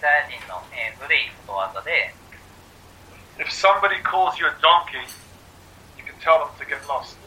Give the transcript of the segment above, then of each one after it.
サヤ人の、古いことわざで、 if somebody calls you a donkey, you can tell them to get lost.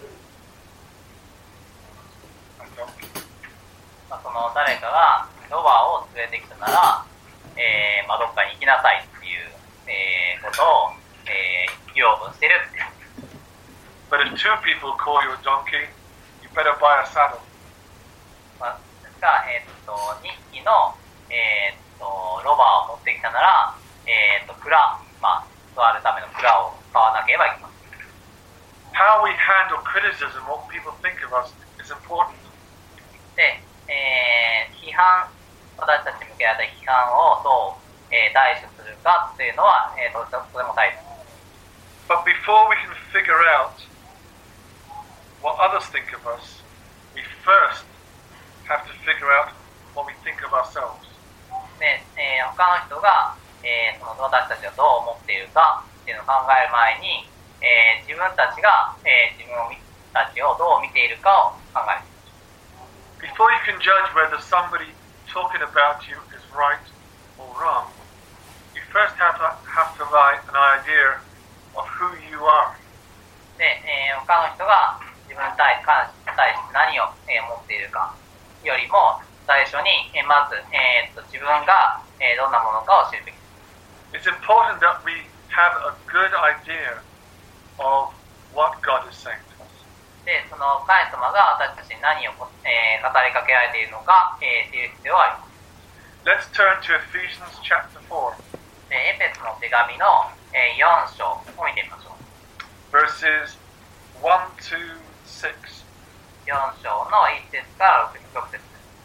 A donkey. その誰かがロバを連れてきたなら、どっかに行きなさいっていう、ことを、要望してるっていう。 But if two people call you a donkey, you better buy a saddle. ですが、2匹の、ロバを持ってきたなら、蔵、座るための蔵を買わなければいけません。 How we handle criticism, what people think of us, is important. で、批判、私たちに向けられた批判をどう、対処するかというのは、とても大切です。 But before we can figure out what others think of us, we first have to figure out what we think of ourselves. で、他の人が、その私たちがどう思っているかっていうのを考える前に、自分たちが、自分たちをどう見ているかを考える。 Before you can judge whether somebody talking about you is right or wrong, you first have to write an idea of who you are. で、他の人が自分に対して何を、持っているかよりも最初に、まず、自分が、どんなものかを知るべきです。 It's important that we have a good idea of what God is saying to us. で、その神様が私たちに何を、語りかけられているのか、知る必要があります。 Let's turn to Ephesians chapter 4. で、エペスの手紙の、4章を見てみましょう。 Verses 1 to 6. 4章の1節から6節です。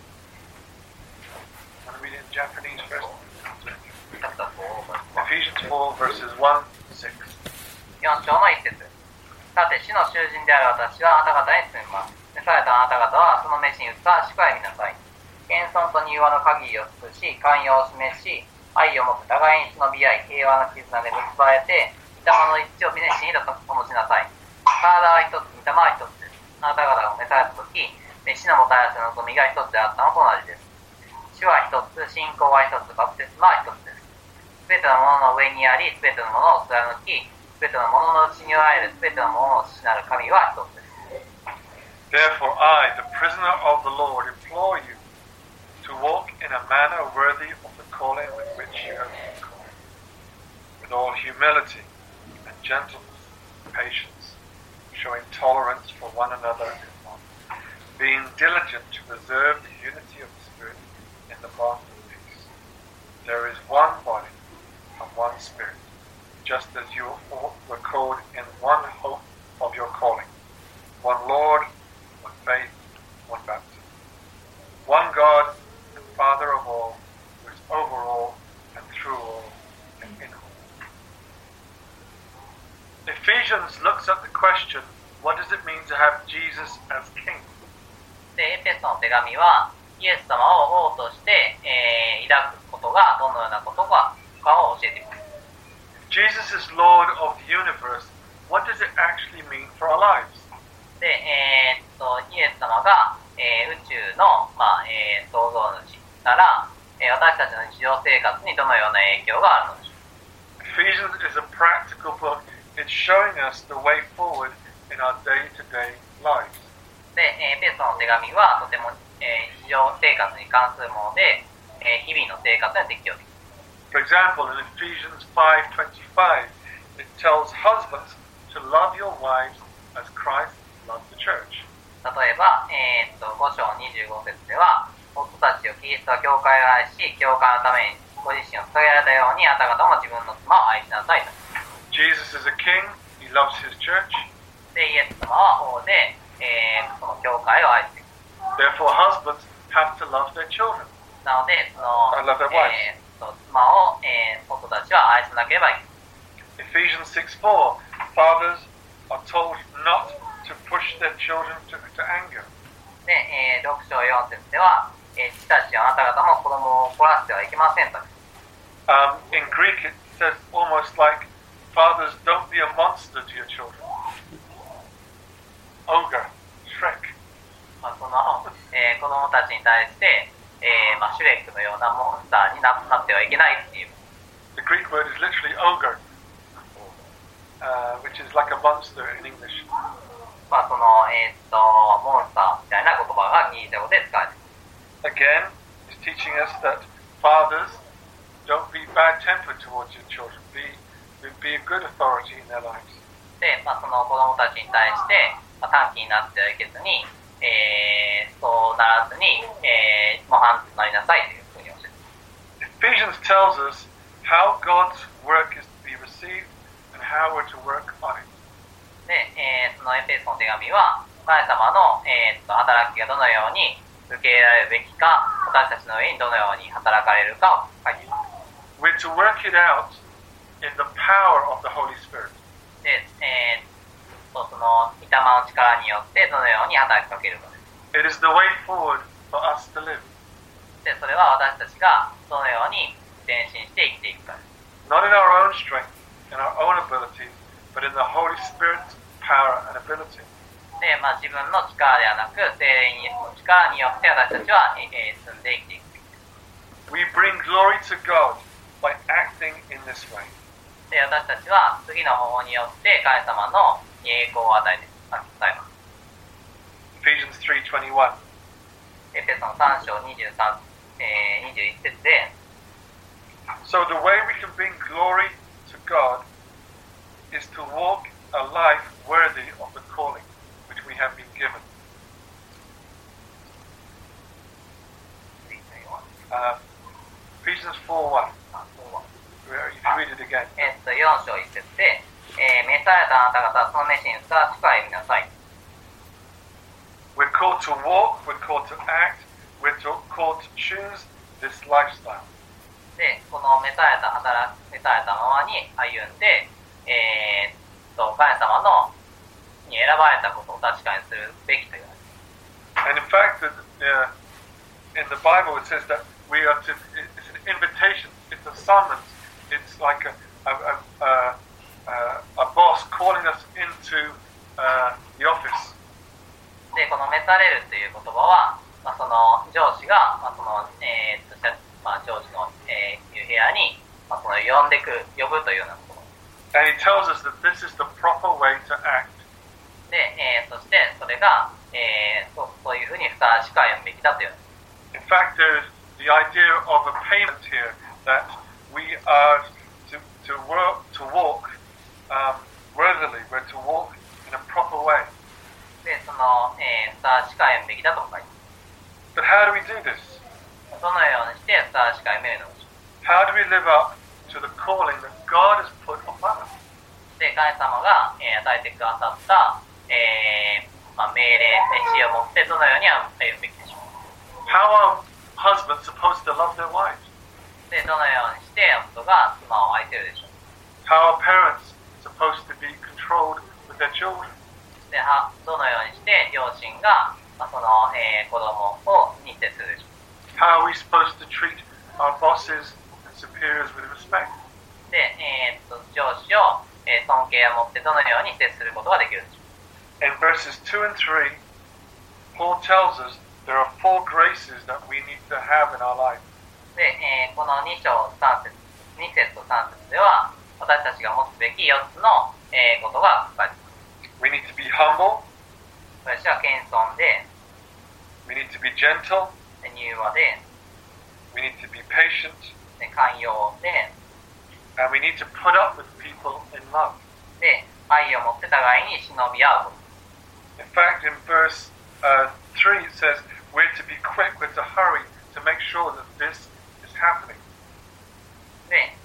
Want to read it in Japanese first? Chapter 4, Ephesians 4 verses 1 to 6. 4章の1節。さて、主の囚人である私はあなた方に進みます。召されたあなた方はその召しにふさわしく歩みなさい。謙遜と柔和の限りを尽くし、寛容を示し、愛をもって互いに忍び合い、平和の絆で結ばれて、御霊の一致を皆しにと灯しなさい。体は一つ、御霊は一つです。あなた方が召されたとき、召しのもたらしの望みが一つであったのと同じです。主は一つ、信仰は一つ、バプテスマは一つです。すべてのものの上にあり、すべてのものを貫き、すべてのもののうちにおられるすべてのものを父なる神は一つです。 Therefore I, the prisoner of the Lord, implore you to walk in a manner worthy of the calling with which you have been called, with all humility and gentleness and patience, showing tolerance for one another in love, being diligent to preserve the unity of the Spirit in the bond of peace. There is one body and one Spirit, just as you all were called in one hope of your calling, one Lord, one faith, one baptism, one God and Father of all, who is over all and through all and in all. Ephesians looks at the question, what does it mean to have Jesus as King? で、エペソの手紙は、イエス様を王として、抱くことがどのようなことかを教えています。 Jesus is Lord of the universe. What does it actually mean for our lives? で、イエス様が、宇宙の、創造主なら、私たちの日常生活にどのような影響があるのでしょう。 Ephesians is a practical book. It's showing us the way forward in our day-to-day lives. で、エペソの手紙はとても、日常生活に関するもので、日々の生活に適用できる。 For example, in Ephesians 5:25, it tells husbands to love your wives as Christ loved the church. 例えば、5章25節では、夫たちをキリストは教会を愛し、教会のためにご自身を捧げられたように、あなた方も自分の妻を愛しなさいと。 Jesus is a king. He loves his church. で、イエス様は王で、その教会を愛している。 Therefore, husbands have to love their children. なので、その、 I love their wives. 妻を、夫たちは愛さなければいけない。 Ephesians 6:4, fathers are told not to push their children to anger. で、6章4節では、父たちはあなた方も子供を怒らせてはいけませんと。 In Greek, it says almost like, fathers, don't be a monster to your children. Ogre, Shrek. その、子供たちに対して、 シュレックのようなモンスターになってはいけないっていう。 The Greek word is literally ogre, which is like a monster in English. まあそのモンスターみたいな言葉がギリシャ語で使われています。 Again, he's teaching us that fathers don't be bad-tempered towards your children. Be a good authority in their lives. で、まあその子供たちに対して、まあ、短気になってはいけずに、そうならずに、模範となりなさいというふうに教えています。 Ephesians tells us how God's work is to be received and how we're to work on it. で、そのエペソの手紙は、神様の、働きがどのように受け入れられるべきか、私たちの上にどのように働かれるかを書いています。 We're to work it out in the power of the Holy Spirit. で、その御霊の力によってどのように働きかけるかです。 It is the way forward for us to live. で、それは私たちがどのように前進して生きていくかです。 Not in our own strength, in our own abilities, but in the Holy Spirit's power and ability. で、まあ、自分の力ではなく、聖霊の力によって私たちは、進んで生きていくべきです。 We bring glory to God by acting in this way. で、私たちは次の方法によって神様の栄光を与えます。 Ephesians 3:21. エペソの3章23、21節で、 So the way we can bring glory to God is to walk a life worthy of the calling which we have been given. Ephesians 4:1. If you read it again. 4章1節で、召されたあなた方はその召しにふさわしく歩みなさい。 We're called to walk, we're called to act, we're called to choose this lifestyle. で、この召されたままに歩んで、神様のに選ばれたことを確かにするべきという。 And in fact, in the Bible it says that we are to, it's an invitation, it's a summons, it's like a boss calling us into the office. で、この召されるという言葉は、まあ、その上司が、まあその上司の、いう部屋に、まあ、その呼ぶというようなこと。 And he tells us that this is the proper way to act. で、そしてそれが、そういうふうにふさわしく歩むべきだという。 In fact, there's the idea of a payment here that we are to walk worthily. We're to walk in a proper way. で、その、ふさわしく歩むべきだと書いてある。 But how do we do this? どのようにしてふさわしく歩めるのでしょう。 How do we live up to the calling that God has put upon us? で、神様が、与えてくださった、命令、召しを持ってどのように歩むべきでしょう。 How are husbands supposed to love their wives? で、どのようにして夫が妻を愛せるでしょう。 How are parents supposed to be controlled with their children? で、どのようにして両親が、その、子供に接するでしょう。 How are we supposed to treat our bosses and superiors with respect? で、上司を、尊敬を持ってどのように接することができるでしょう。 In verses 2 and 3, Paul tells us there are 4 graces that we need to have in our life. で、この2節と3節では、私たちが持つべき4つの、ことが書かれています。 We need to be humble. 私は謙遜で、 We need to be gentle. 柔和で、 We need to be patient. 寛容で、 And we need to put up with people in love. で、愛を持って互いに忍び合うこと。 In fact, in verse 3 it says, we're to be quick, we're to hurry to make sure that this is happening. で、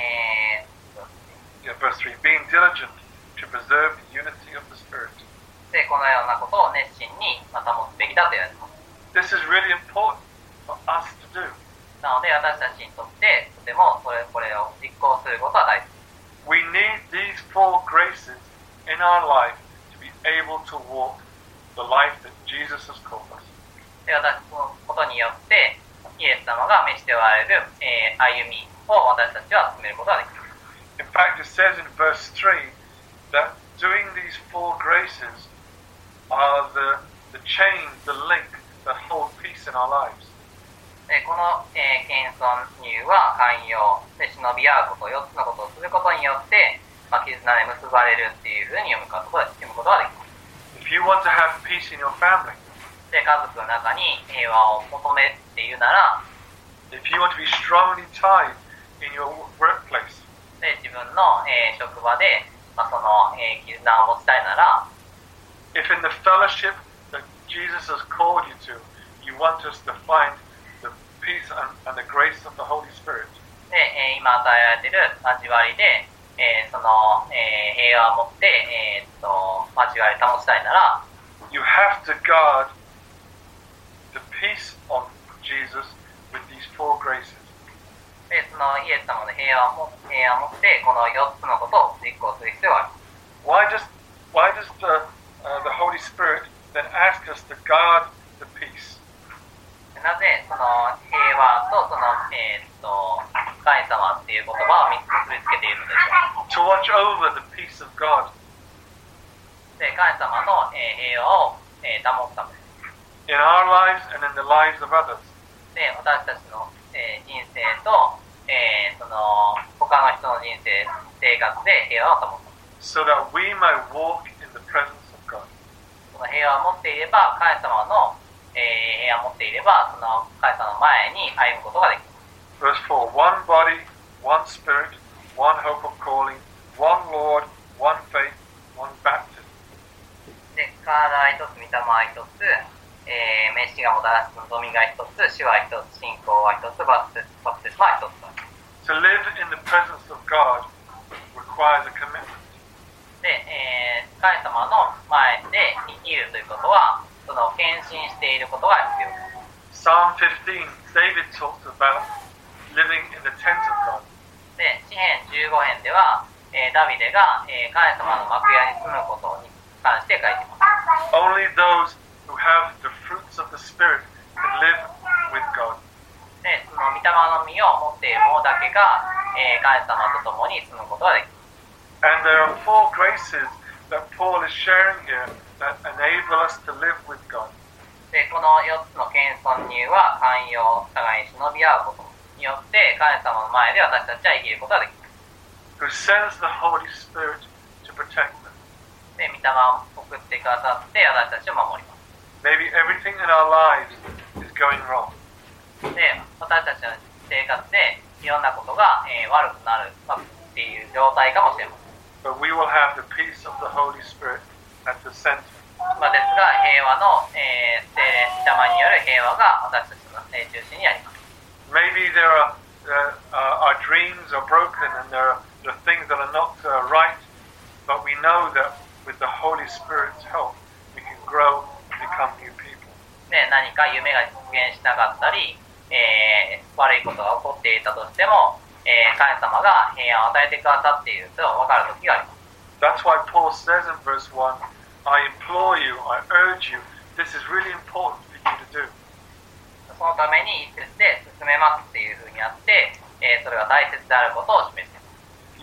verse 3, being diligent to preserve the unity of the Spirit. で、このようなことを熱心に保つべきだと言われています。 This is really important for us to do. なので、私たちにとってとてもこれを実行することは大事です。 We need these 4 graces in our life to be able to walk the life that Jesus has called us. で、私のことによって、イエス様が召しておられる、歩みを私たちは進めることができます。 In fact, it says in verse 3 that doing these 4 graces are the chain, the link that hold peace in our lives. この、謙遜入は寛容で忍び合うこと4つのことをすることによって、絆で結ばれるっていうふうに読むことができます。 If you want to have peace in your family, で家族の中に平和を求めっていうなら、 if you want to be strongly tied in your workplace, で自分の、職場で、その、絆を持ちたいなら、 if in the fellowship that Jesus has called you to, you want us to find the peace and the grace of the Holy Spirit, で、今与えられている交わりで、その、平和を持って、交わり保ちたいなら、 you have to guard the peace of Jesus with these 4 graces. でそのイエス様の平和を持ってこの4つのことを実行する必要がある。 Why does the Holy Spirit then ask us to guard the peace? なぜその平和とその、神様っていう言葉を結びつけているのでしょう。 To watch over the peace of God で神様の、平和を、保つためです。 in our lives and in the lives of others. で私たちの、人生と、その他の人の人生生活で平和を保つ。 So that we may walk in the presence of God. その平和を持っていれば神様の、平和を持っていればその神様の前に歩むことができます。 Verse 4, one body, one spirit, one hope of calling, one Lord, one faith, one baptism. で体は一つ、御霊は一つ、召しがもたらす望みが一つ、主は一つ、信仰は一つ、バプテスマは一つだ。 To live in the presence of God requires a commitment. で、神様の前で生きるということは、その献身していることが必要です。 Psalm 15, David talks about living in the tent of God. で、詩編15編では、ダビデが、神様の幕屋に住むことに関して書いています。 Only those who have the fruits of the Spirit can live with God. で、その御霊の実を持っている者だけが、神様と共に住むことができます。 And there are 4 graces that Paul is sharing here that enable us to live with God. で、この4つの謙遜入は寛容、互いに忍び合うことによって神様の前で私たちは生きることができます。 Who sends the Holy Spirit to protect them. で、御霊を送ってくださって私たちを守ります。 Maybe everything in our lives is going wrong. で、私たちの生活でいろんなことが、悪くなるっていう状態かもしれません。 But we will have the peace of the Holy Spirit at the center. ですが、平和の、聖霊、御霊による平和が私たちの、中心にあります。 Maybe there are our dreams are broken and there are things that are not right, but we know that with the Holy Spirit's help, we can grow and become new people. で、何か夢が実現しなかったり、悪いことが起こっていたとしても、神様が平安を与えてくださっていると分かる時があります。 That's why Paul says in verse 1, I implore you, I urge you, this is really important for you to do. そのために一節で進めますっていうふうにあって、それが大切であることを示しています。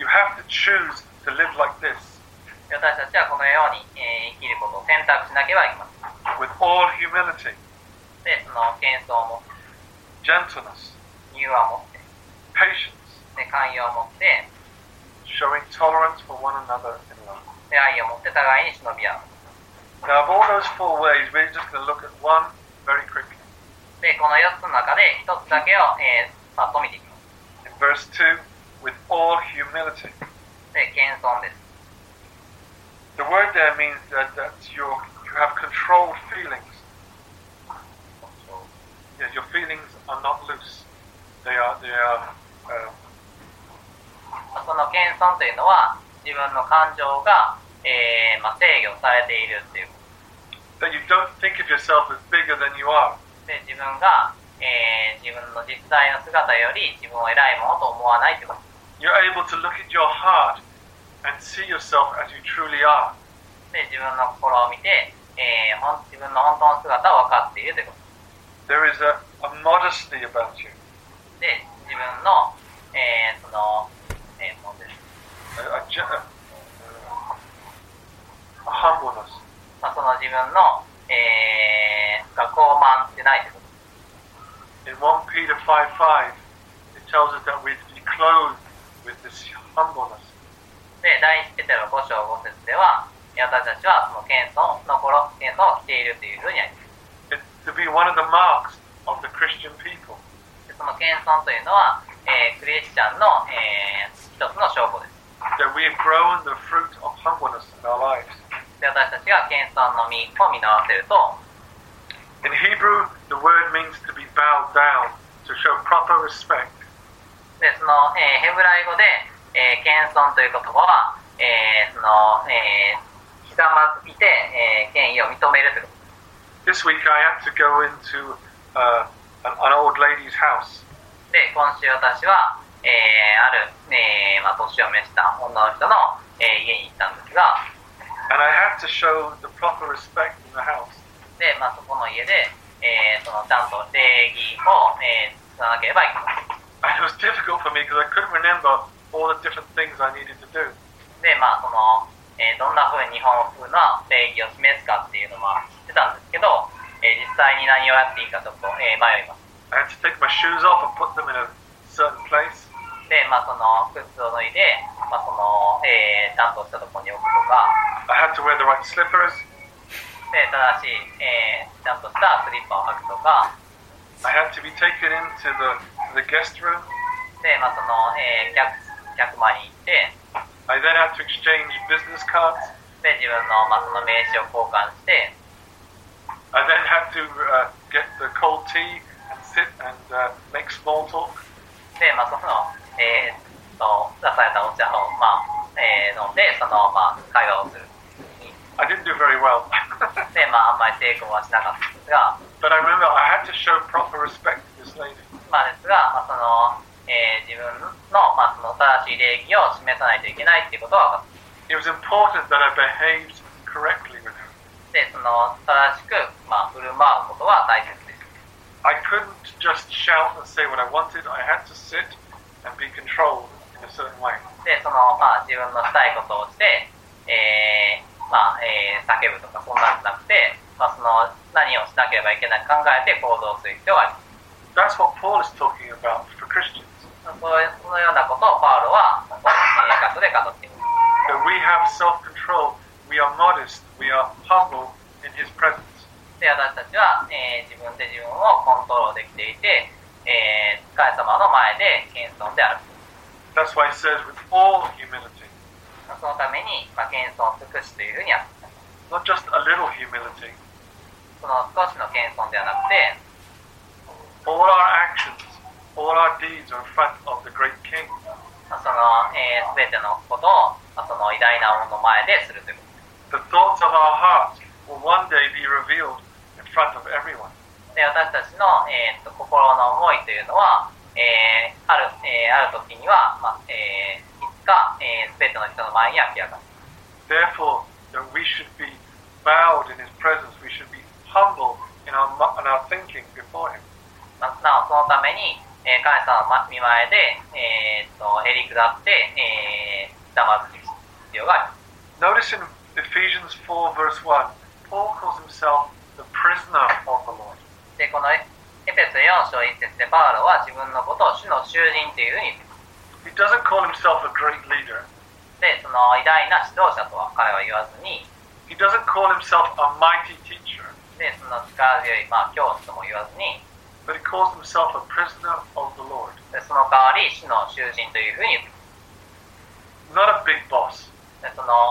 You have to choose to live like this. 私たちはこのように、生きることを選択しなければいけません。 With all humility, で、その謙遜を持って、 gentleness, 柔和を持って、 patience, で、寛容を持って、 showing tolerance for one another in love. で、愛を持って互いに忍び合う。 Now, of all those 4 ways, we're just going to look at one very quickly. で、この4つの中で1つだけを、さっと見ていきます。 In verse 2, with all humility. で、謙遜です。 The word there means that you have controlled feelings. Yeah, your feelings are not loose. They are その謙遜というのは自分の感情が、制御されているっていう。 that you don't think of yourself as bigger than you are. で、自分が、自分の実際の姿より自分を偉いものと思わないということ。 You're able to look at your heart and see yourself as you truly are. で、自分の心を見て、自分の本当の姿を分かっているということ。 There is a modesty about you. で、自分の、その、ものです。 A humbleness. その自分の、が傲慢ってないということ。 In 1 Peter 5:5, it tells us that we're to be clothed with this humbleness. で、第一ペテロ5章5節では、私たちはその謙遜の謙遜を着ているというふうにあります。 It's to be one of the marks of the Christian people. でその謙遜というのは、クリスチャンの、一つの証拠です。 That we have grown the fruit of humbleness in our lives. で、私たちが謙遜の実を実らせると、 In Hebrew, the word means to be bowed down, to show proper respect. で、その、ヘブライ語で、謙遜という言葉は、その、ひざまずいて、権威を認めるということ。 This week I had to go into an old lady's house. で、今週私は、ある、年を召した女の人の、家に行ったんですが、 And I had to show the proper respect in the house. で、そこの家で、そのちゃんと礼儀を、しなければいけません。 And it was difficult for me because I couldn't remember all the different things I needed to do. で、その、どんな風に日本風な礼儀を示すかっていうのは知ってたんですけど、実際に何をやっていいかちょっと、迷います。 I had to take my shoes off and put them in a certain place. で、その靴を脱いで、その、ちゃんとしたところに置くとか、 I had to wear the right slippers. で、正しい、ちゃんとしたスリッパを履くとか、 I had to be taken into the guest room. で、その、客間に行って、 I then had to exchange business cards. で、自分の、その名刺を交換して、 I then had to get the cold tea and sit and make small talk. で、その、出されたお茶を、飲んで、その、会話をする。 I didn't do very well. で、あんまり成功はしなかったんですが、 But I remember I had to show proper respect to this lady. ですが、その、自分の、その正しい礼儀を示さないといけないっていうことは分かった。 It was important that I behaved correctly with her. で、その、正しく、振る舞うことは大切です。 I couldn't just shout and say what I wanted. I had to sit and be controlled in a certain way. で、その、自分のしたいことをして、叫ぶとかそんなんじゃなくて、その、何をしなければいけないか考えて行動する必要があります。 That's what Paul is talking about for Christians. そのようなことをパウロは、この箇所で語っています。 That we have self-control, we are modest, we are humble in his presence. で、私たちは、自分で自分をコントロールできていて、神様の前で謙遜である。 That's why it says with all humility. そのために、謙遜を尽くしというふうにある。 Not just a little humility. その少しの謙遜ではなくて、 all our actions, all our deeds are in front of the great King. その、全てのことを、その偉大な王の前でするというこ The と。 thoughts of our hearts will one day be revealed in front of everyone. で、私たちの、心の思いというのは、ある時には、いつか、全ての人の前に明らかに。 Therefore, that we should be bowed in his presence, we should be humble in our thinking before him. なお、そのために、神様の見前で、へり下って、ひざまずく必要があります。 Notice in Ephesians 4 verse 1, Paul calls himself the prisoner of the Lord. で、このエペソ4章1節でパウロは自分のことを主の囚人というふうに言っています。 He doesn't call himself a great leader. で、その偉大な指導者とは彼は言わずに、 He doesn't call himself a mighty teacher. で、その力強い、教師とも言わずに、 But he calls himself a prisoner of the Lord. で、その代わり主の囚人というふうに言っています。 Not a big boss. で、その、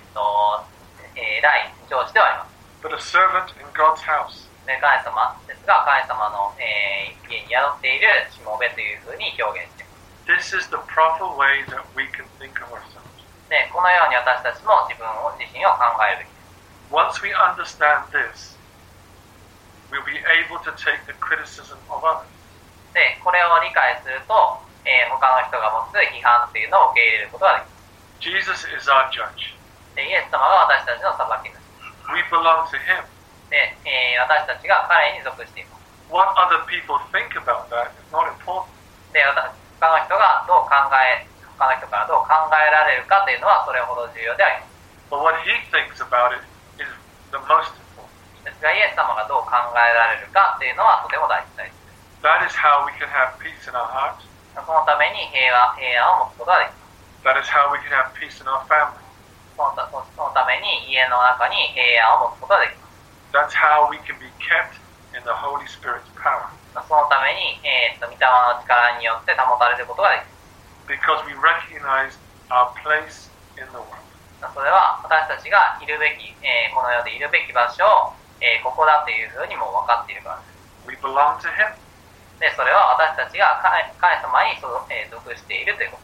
偉い上司ではあります。 But a servant in God's house. で、神様ですが、神様の、家に宿っているしもべというふうに表現しています。 This is the proper way that we can think of ourselves. で、このように私たちも自身を考えるべきです。 Once we understand this, we'll be able to take the criticism of others. で、これを理解すると、他の人が持つ批判というのを受け入れることができます。 Jesus is our judge. で、イエス様が私たちの裁き主。 We belong to him. で、私たちが彼に属しています。 What other people think about that is not important. で、他の人がどう他の人からどう考えられるかというのはそれほど重要であります。 But what he thinks about it is the most important. ですが、イエス様がどう考えられるかというのはとても大事です。 That is how we can have peace in our heart. そのために平安を持つことができま That is how we can have peace in our family. す。そのために家の中に平安を持つことができま That's how we can be kept in the Holy Spirit's power. す。そのために、御霊の力によって保たれることができ Because we recognize our place in the world. ます。それは私たちがいるべき、この世でいるべき場所を、ここだというふうにも分かっているからです。 We belong to Him. で、それは私たちが神様に属しているということ。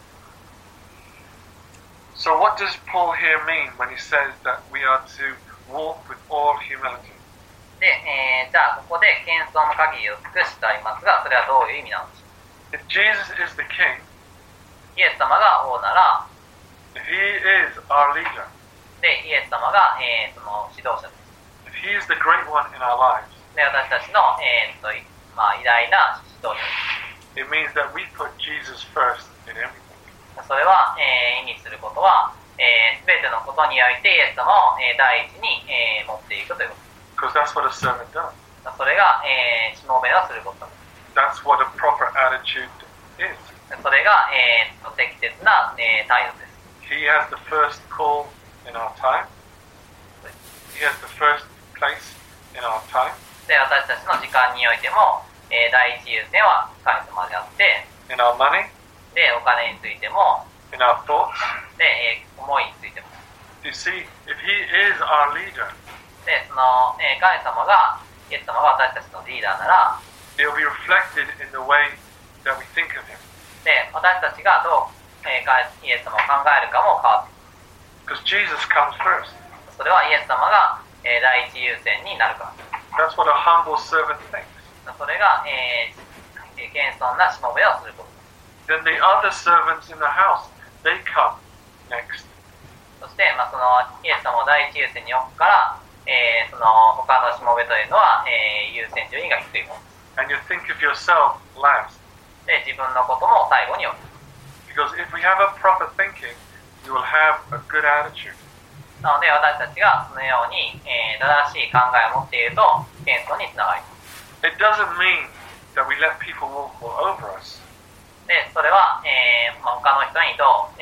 So what does Paul here mean when he says that we are to walk with all humility? で、じゃあここで謙遜の限りを尽くしてありますが、それはどういう意味なのでしょう If Jesus is the King, イエス様が王なら、 if He is our leader, で、イエス様が、その指導者です。 if He is the great one in our lives, で、私たちの、偉大な指導者で it means that we put Jesus first in everything. す。それは、意味することは、すべてのことにおいてイエス様を、第一に、持っていくというこ Because that's what a servant does. と。それが、しもべをすることです。 That's what a proper attitude is. それが、適切な、態度です。 He has the first call in our time. He has the first place in our time. で、私たちの時間においても、第一優先は神様であって、 In our money, で、お金についても、 in our thoughts. で、思いについても。 You see, if He is our leader, で、その、神様が、イエス様が私たちのリーダーなら、 it will be reflected in the way that we think of Him. で、私たちがどう、イエス様を考えるかも変わってくる。 Because Jesus comes first. それはイエス様が、第一優先になるから。 That's what a humble servant thinks. それが、謙遜なしもべをすること。 Then the other servants in the house, they come next. そして、そのイエス様を第一優先に置くから、その他のしもべというのは、優先順位が低いもので And you think of yourself last. す。で、自分のことも最後に置く。 Because if we have a proper thinking, you will have a good attitude. なので、私たちがそのように、正しい考えを持っていると、謙遜につながります。 It doesn't mean that we let people walk all over us. で、それは、他の人にどう、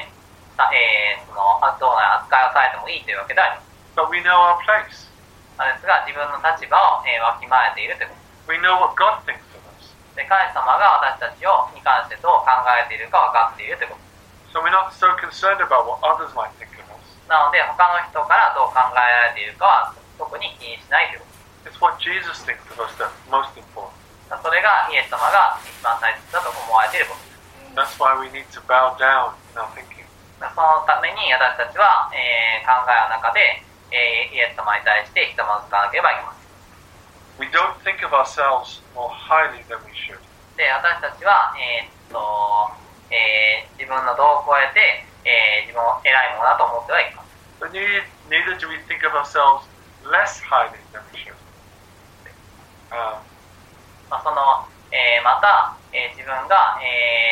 どうな扱いをされてもいいというわけではあります。 But we know our place. ですが、自分の立場を、わきまえているということ We know what God thinks of us. で、神様が私たちに関してどう考えているか分かっているということ So we're not so concerned about what others might think of us. なので、他の人からどう考えられているかは特に気にしないというこ It's what Jesus thinks of us that's most important. とそれがイエス様が一番大切だと思われていること That's why we need to bow down in our thinking. そのために私たちは、考えの中で、イエス様に対してひざまずかなければいけません We don't think of ourselves more highly than we should. で、私たちは、自分の度を超えて、自分を偉いものだと思ってはいけません But neither do we think of ourselves less highly than we should. その、また、自分が、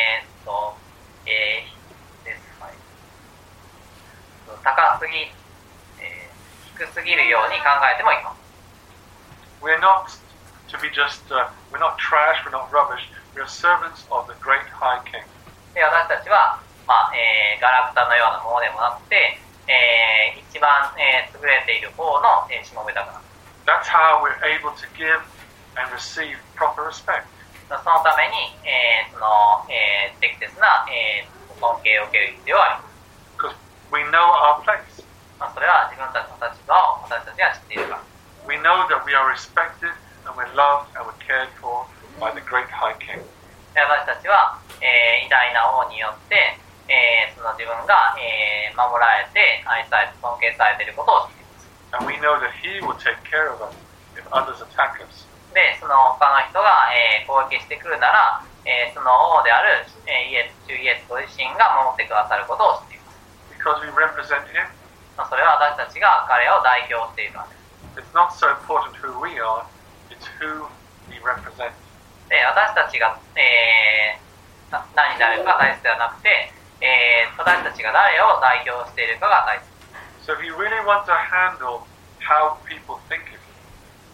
高すぎ、低すぎるように考えてもいいかも。 We're not to be just, we're not trash, we're not rubbish. We're servants of the great high king. で、私たちは、ガラクタのようなものでもなくて、一番、優れている方の、しもべだから。 That's how we're able to give and receive proper respect. そのために、適切な、尊敬を受ける必要があります。 Because we know our place. それは自分たちの立場を私たちが知っているから。 We know that we are respected and we're loved and we're cared for by the great high king. で、私たちは、偉大な王によって、その自分が、守られて愛されて尊敬されていることを知っています。 And we know that he will take care of us if others attack us. で、その他の人が、攻撃してくるなら、その王である、主イエスご自身が守ってくださることを知っています。 Because we represent him. それは私たちが彼を代表しているからです。 It's not so important who we are, it's who we represent. で、私たちが、何になるかが大切ではなくて、私たちが誰を代表しているかが大切。 So if you really want to handle how people think of you,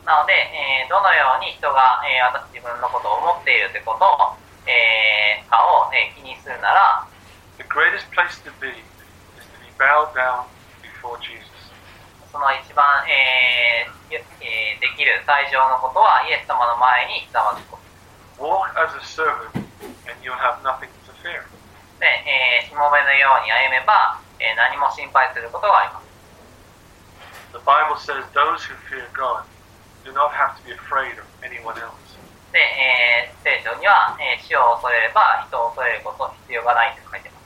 なので、どのように人が、自分のことを思っているということを、かを、気にするなら、 the greatest place to be is to be bowed down before Jesus. その一番、できる最上のことはイエス様の前にひざまずくこと。 Walk as a servant and you'll have nothing to fear. で、しもべのように歩めば、何も心配することがあります。 The Bible says those who fear God do not have to be afraid of anyone else. で、聖書には、死を恐れれば人を恐れること必要がないと書いています。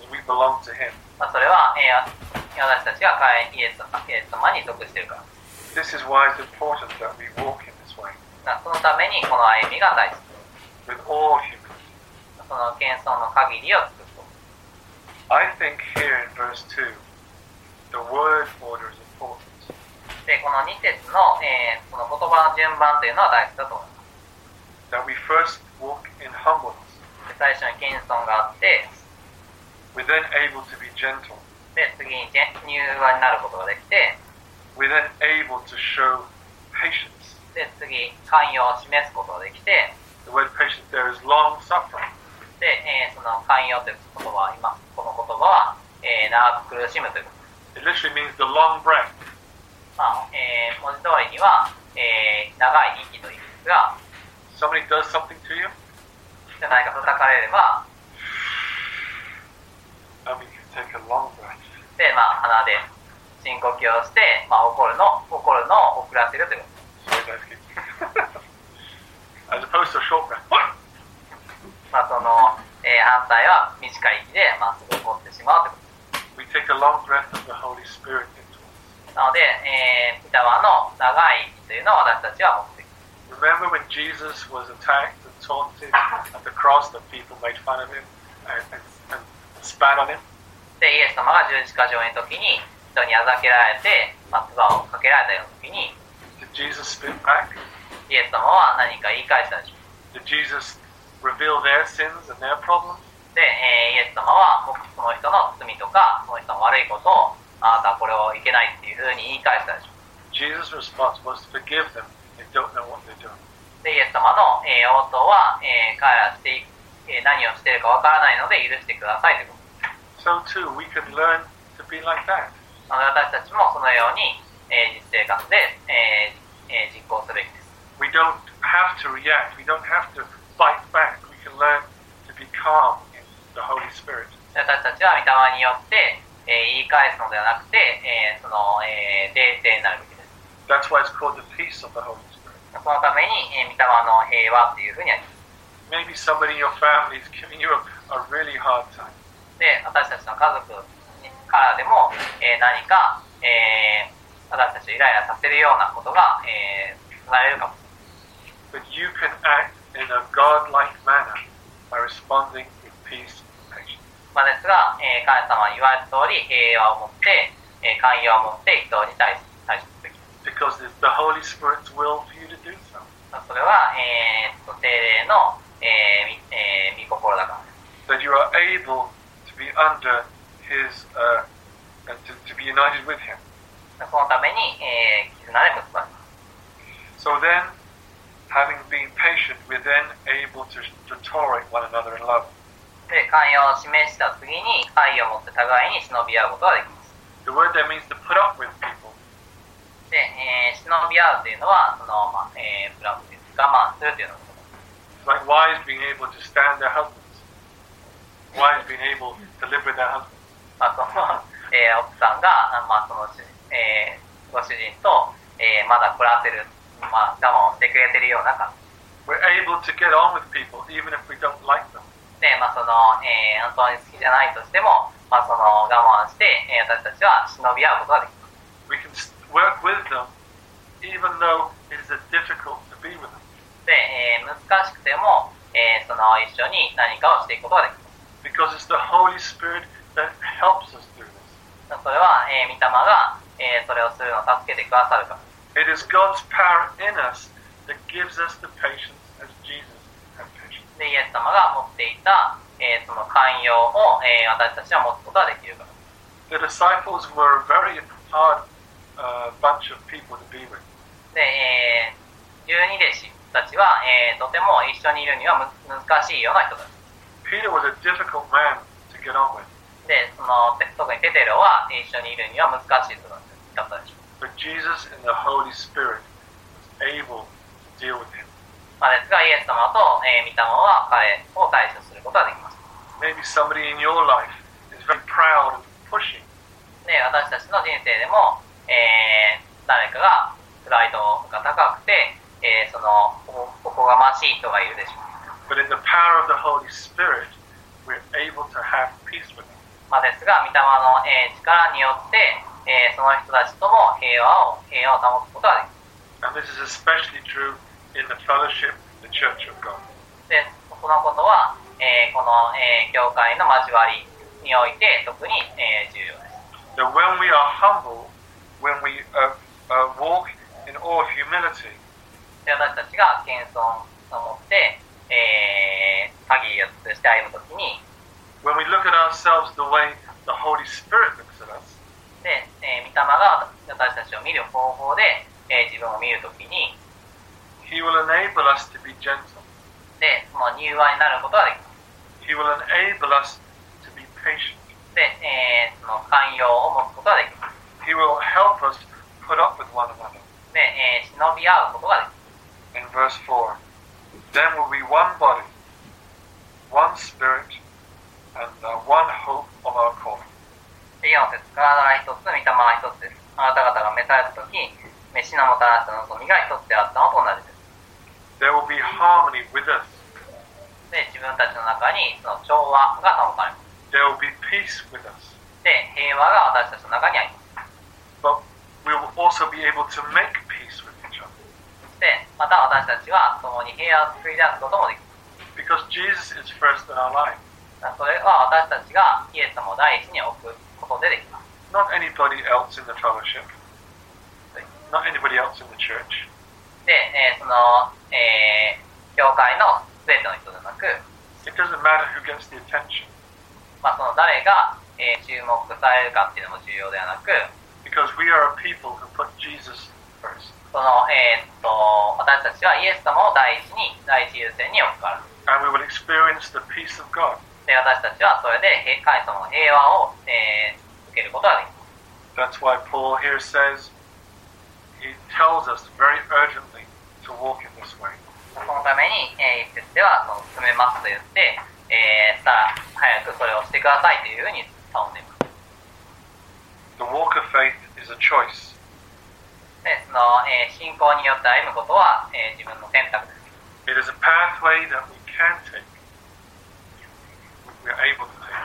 We belong to Him. それは、私たちがイエス様に属しているから。 This is why it's important that we walk in this way. そのためにこの歩みが大事。 With all humility. その謙遜の限りを尽くすこと。 I think here in verse 2, the word order is important. で、この2節の、この言葉の順番というのは大事だと思います。 That we first walk in humbleness. で、最初に謙遜があって、 We're then able to be gentle. で、次に柔和になることができて、 We're then able to show patience. で、次、寛容を示すことができて、 The word patience there is long suffering. で、その寛容という言葉は、この言葉は、長く苦しむということ。 It literally means the long breath. 文字通りには、長い息という意味ですが、 Somebody does something to you, 何か叩かれれば、 and we can take a long breath. で、鼻で深呼吸をして、怒るのを遅らせるということ。 Sorry, guys. As opposed to a short breath. その、反対は短い息で、すぐ怒ってしまうということ。 We take a long breath of the Holy Spirit into us. なので、御霊の長い息というのを私たちは持っている。 Remember when Jesus was attacked and taunted at the cross, that people made fun of him and spat on him? で、イエス様が十字架上の時に人にあざけられて、唾をかけられたような時に、 Did Jesus spit back? イエス様は何か言い返したでしょう。 Did Jesus reveal their sins and their problems? で、イエス様はその人の罪とか、その人の悪いことを、あなたはこれをいけないっていうふうに言い返したでしょう。 Jesus' response was to forgive them. They don't know what they're doing. で、イエス様の、応答は、彼ら何をしているかわからないので許してくださいということ。 So too, we can learn to be like that. 私たちもそのように、実生活で、実行すべきです。 We don't have to react. We don't have to fight back. We can learn to be calm in the Holy Spirit. 私たちは御霊によって、言い返すのではなくて、冷静になるべきです。 That's why it's called the peace of the Holy Spirit. そのために、御霊の平和というふうにあります。 Maybe somebody in your family is giving you a really hard time. で、私たちの家族からでも、何か、私たちをイライラさせるようなことが、されるかもしれない。 But you can act in a God-like manner by responding with peace and patience. ですが、神様に言われた通り、平和を持って、寛容を持って人に対処すべきです。 Because it's the Holy Spirit's will for you to do so. それは、聖霊の、御心だからです。 That you are able to be under His, to be united with Him. そのために、絆で結ばれます。 So then, having been patient, we're then able to tolerate one another in love. で、寛容を示した次に、愛を持って互いに忍び合うことができます。 The word there means to put up with people. で、忍び合うというのは、プラスです。我慢するというのことです。 It's like wives being able to stand their husbands. Wives being able to live with their husbands. 奥さんが、ご主人と、まだ暮らせる、我慢をしてくれているような感じ。 We're able to get on with people even if we don't like them. で、本当に好きじゃないとしても、我慢して、私たちは忍び合うことができます。 We can work with them even though it is difficult to be with them. で、難しくても、一緒に何かをしていくことができます。 Because it's the Holy Spirit that helps us do this. それは、御霊が、それをするのを助けてくださるから。 It is God's power in us that gives us the patience as Jesus had patience. で、イエス様が持っていた、その寛容を、私たちは持つことができるから。 The disciples were a very hard bunch of people to be with. で、 で、十二弟子たちは、とても一緒にいるには難しいような人たち。 Peter was a difficult man to get on with. で、特にペテロは一緒にいるには難しい人だったでしょう。 But Jesus in the Holy Spirit was able to deal with him. ですが、イエス様と、御霊は彼を対処することができます。 Maybe somebody in your life is very proud and pushing. で、私たちの人生でも、誰かがプライドが高くて、おこがましい人がいるでしょう。 But in the power of the Holy Spirit, we're able to have peace with them. ですが、御霊の、力によって、その人たちとも平和を保つことができます。 And this is especially true in the fellowship, the Church of God. で、このことは、この、教会の交わりにおいて特に、重要です。 That when we are humble, when we walk in all humility, で、私たちが謙遜を持って、限りを尽くして歩むときに、 when we look at ourselves the way the Holy Spirit looks at us, で、御霊が私たちを見る方法で、自分を見るときに、 He will enable us to be gentle. で、その柔和になることができます。 He will enable us to be patient. で、その寛容を持つことができます。 He will help us put up with one another. で、忍び合うことができます。 In verse 4, then will be one body, one spirit, and one hope of our calling. で、4節、体が一つ、御霊が一つです。あなた方が召されたとき、召しのもたらした望みが一つであったのと同じです。 There will be harmony with us. で、自分たちの中にその調和が保たれます。 There will be peace with us. で、平和が私たちの中にあります。 But we will also be able to make peace with each other. で、また私たちは共に平和を作り出すこともできます。 Because Jesus is first in our life. それは私たちがイエス様を第一に置くことでできます。 Not anybody else in the fellowship. Not anybody else in the church. で、教会の全ての人でなく、 It doesn't matter who gets the attention. その誰が、注目されるかっていうのも重要ではなく、 Because we are a people who put Jesus first. 私たちはイエス様を第一優先に置くから。 And we will experience the peace of God. で、私たちはそれで神様の平和を、受けることができます。 That's why Paul here says, he tells us very urgently to walk in this way. そのために、一節では進めますと言って、さあ早くそれをしてくださいというふうに頼んでいます。 The walk of faith is a choice. で、信仰によって歩むことは、自分の選択です。 It is a pathway that we can take. We are able to take.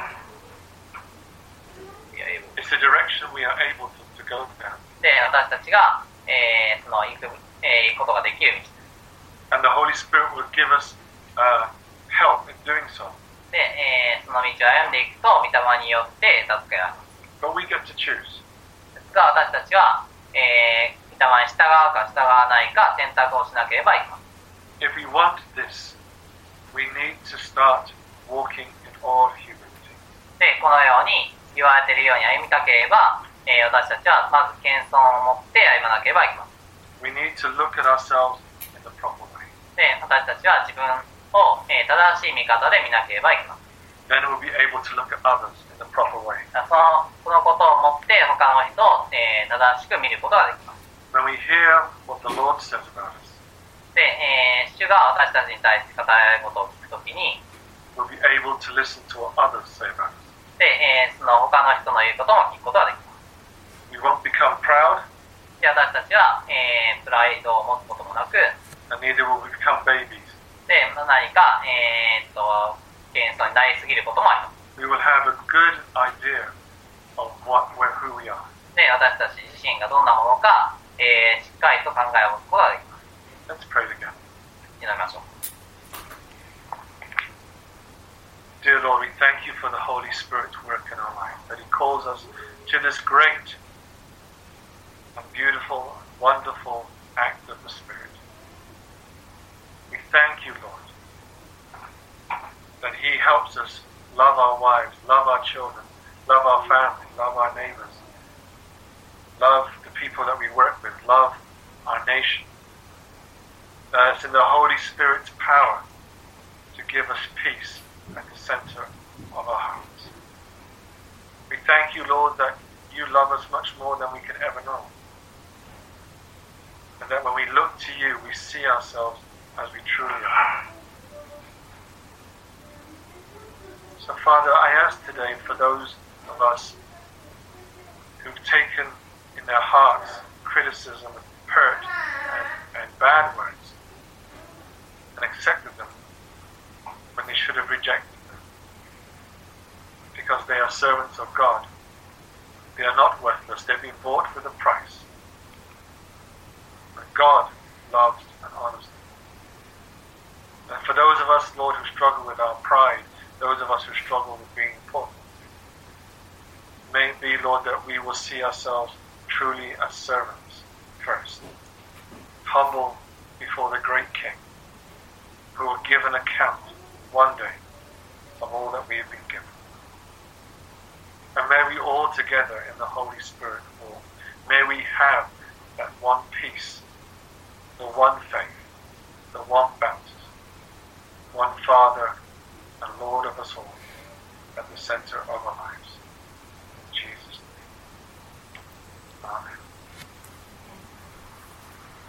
It's a direction we are able to go down. で、私たちが、行くことができる道です。 And the Holy Spirit will give us help in doing so. で、その道を歩んでいくと、御霊によって助けられます。 But we get to choose. ですが、私たちは、御霊に従うか従わないか選択をしなければいけません。 If we want this, we need to start walking in all humility. で、このように言われているように歩みたければ、私たちはまず謙遜を持って歩まなければいけません。 We need to look at ourselves in the proper way. で、私たちは自分を、正しい見方で見なければいけません。 Then we'll be able to look at others in the proper way. このことをもって他の人を、正しく見ることができます。 When we hear what the Lord says about us, で、主が私たちに対して語られることを聞くときに、 we'll be able to listen to what others say about us. で、その他の人の言うことも聞くことができます。 We won't become proud, で、私たちは、プライドを持つこともなく、 and neither will we become babies. で、何か、謙遜になりすぎることもあります。 We will have a good idea of who we are. で、私たち自身がどんなものか、しっかりと考えを持つことができます。 Let's pray together. 祈りましょう。 Dear Lord, we thank you for the Holy Spirit's work in our life, that He calls us to this great and beautiful and wonderful act of the Spirit. We thank you, Lord, that He helps us love our wives, love our children, love our family, love our neighbors, love the people that we work with, love our nation. That it's in the Holy Spirit's power to give us peace at the center of our hearts. We thank you, Lord, that you love us much more than we can ever know. And that when we look to you, we see ourselves as we truly are. So, Father, I ask today for those of us who've taken in their hearts criticism, hurt, and bad words, and accepted them when they should have rejected them. Because they are servants of God. They are not worthless. They've been bought with a price. But God loves and honors them. And for those of us, Lord, who struggle with our pride, those of us who struggle with being important, may it be, Lord, that we will see ourselves truly as servants first, humble before the great King, who will give an account one day of all that we have been given. And may we all together in the Holy Spirit, Lord, may we have that one peace, the one faith, the one baptism, one Father and Lord of us all at the center of our lives. In Jesus' name. Amen.